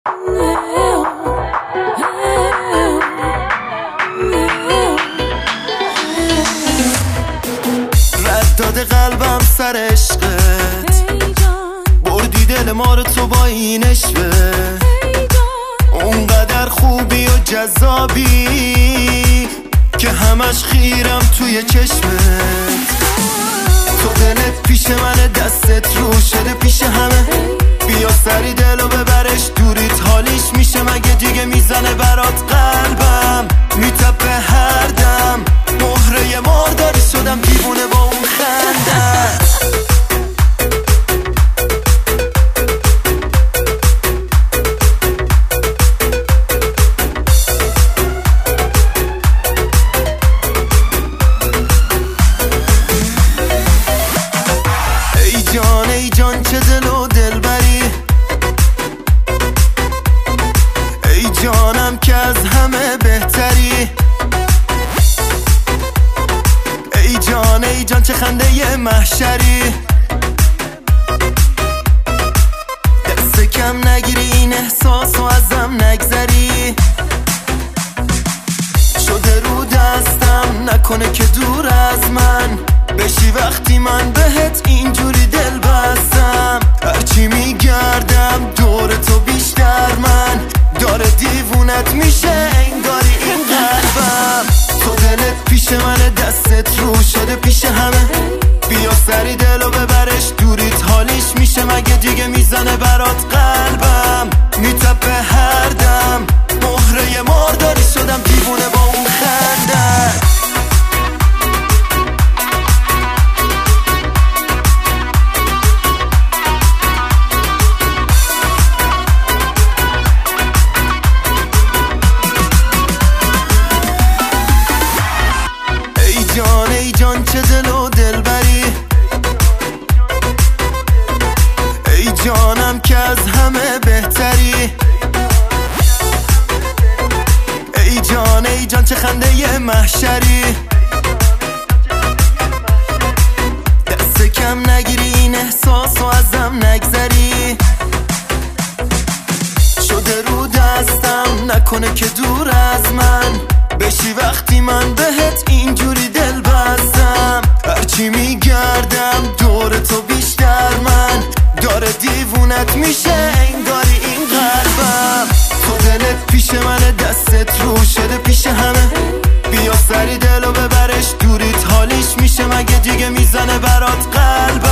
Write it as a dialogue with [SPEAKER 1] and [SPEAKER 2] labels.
[SPEAKER 1] رد داده قلبم سر عشقت، بردی دل ما رو تو با این عشقه. اونقدر خوبی و جذابی که همش خیرم توی چشمت. تو دلت پیش من، دستت رو شده پیش همه. بیا سری دلو ببرش دوریت، حالیش میشه مگه دیگه؟ میزنه برات قلبم، میتپه هر دم. مهره مارداری شدم، دیوونه با اون خندم. ای جان چه دل و دل بری، ای جانم که از همه بهتری. ای جان چه خنده محشری. دست کم نگیری این احساس و ازم نگذری. شده رو دستم، نکنه که دور از من بشی وقتی من بهت اینجوری دل بستم. هرچی میگردم دور تو بیشتر من داره دیوونت میشه انگاری این قلبم. تو دلت پیش من، دستت رو شده پیش همه. بیا سری دلو ببرش دوریت، حالیش میشه مگه دیگه؟ میزنه برات قلبم، میتپه هر دم. مهره مارداری شدم، دیوونه با اون خندم. ای جان چه دل و دل بری، ای جانم که از همه بهتری. ای جان چه خنده محشری. دست کم نگیری این احساس و ازم نگذری. شده رو دستم، نکنه که دور از من بشی وقتی من بهت اینجوری دل بستم. هرچی میگردم دور تو بیشتر من داره دیوونت میشه انگاری این قلبم. تو دلت پیش من، دستت رو شده پیش همه. بیا سری دلو ببرش دوریت، حالیش میشه مگه دیگه؟ میزنه برات قلبم.